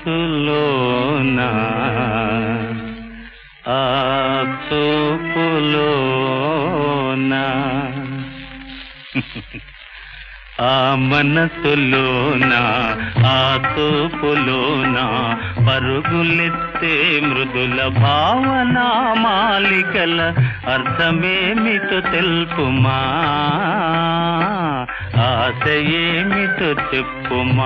మనసులోనా ఆ చూపులోనా ఆ మనసులోనా ఆ చూపులోనా పరుగులెత్తే మృదుల భావన మాలికల అర్థమేమిటో తెలుపుమా ఆశ ఏమిటో చెప్పుమా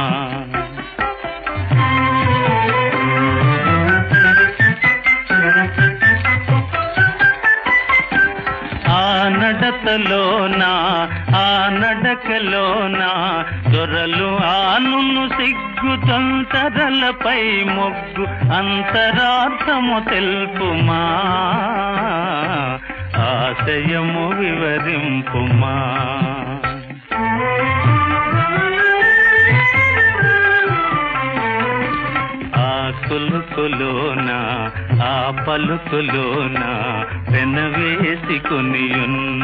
నడతలోనా ఆ నడకలోనా దొరలు ఆనును సిగ్గు తొంతరలపై మొగ్గు అంతరార్థము తెలుపుమా ఆశయము వివరింపుమా కులుకులోనా ఆ పలుకులోనా వెనవేసుకునియున్న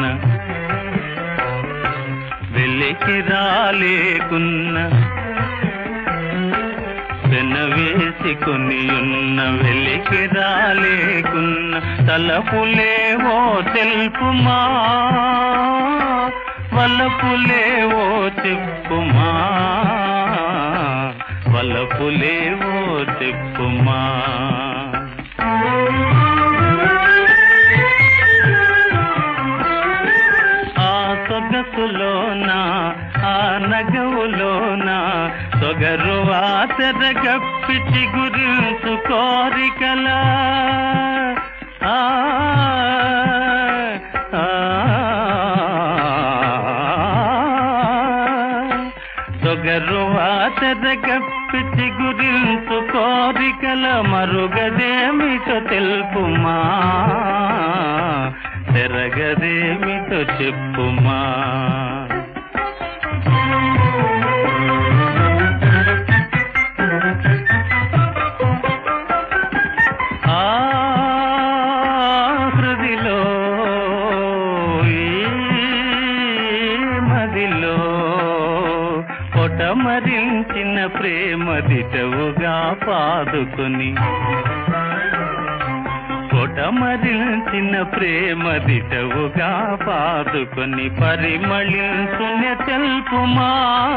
వెలికి రాలేకున్న వెనవేసుకునియున్న వెలికి రాలేకున్న తలపులేవో తెలుపుమా వలపులేవో చెప్పుమా వలపులేవో చెప్పుమా ఆ సొగసులోనా ఆ నగవులోనా సొగరు ఆసరగప్పి చిగురించు కోరికలా సొగరు ఆసరగప్పి చిగురించు కోరికల మరుగదేమిటో తెలుపుమా తెరగదేమిటో చెప్పుమా ఆ హృదిలో మదిలో పొటమరించిన ప్రేమ దిటవుగా పాదుకొని పొటమరించిన ప్రేమ దిటవుగా పాదుకొని పరిమళించున తెలుపుమా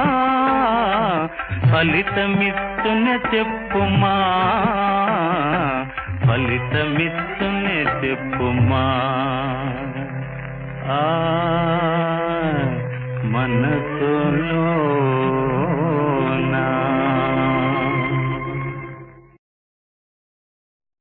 ఫలితమిస్తున చెప్పుమా ఫలితమిస్తున చెప్పుమా మనసు